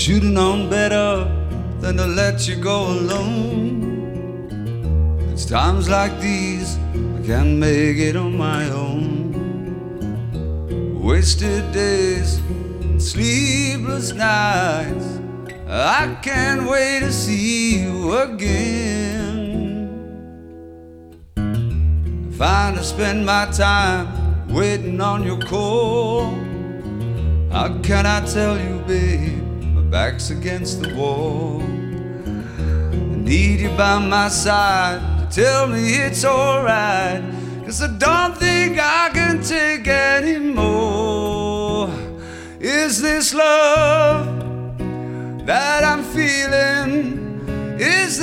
Should've known better than to let you go alone. It's times like these I can't make it on my own. Wasted days and sleepless nights, I can't wait to see you again. If I to spend my time waiting on your call, how can I tell you, babe, my back's against the wall. I need you by my side to tell me it's alright, 'cause I don't think I can take anymore. Is this love that I'm feeling? Is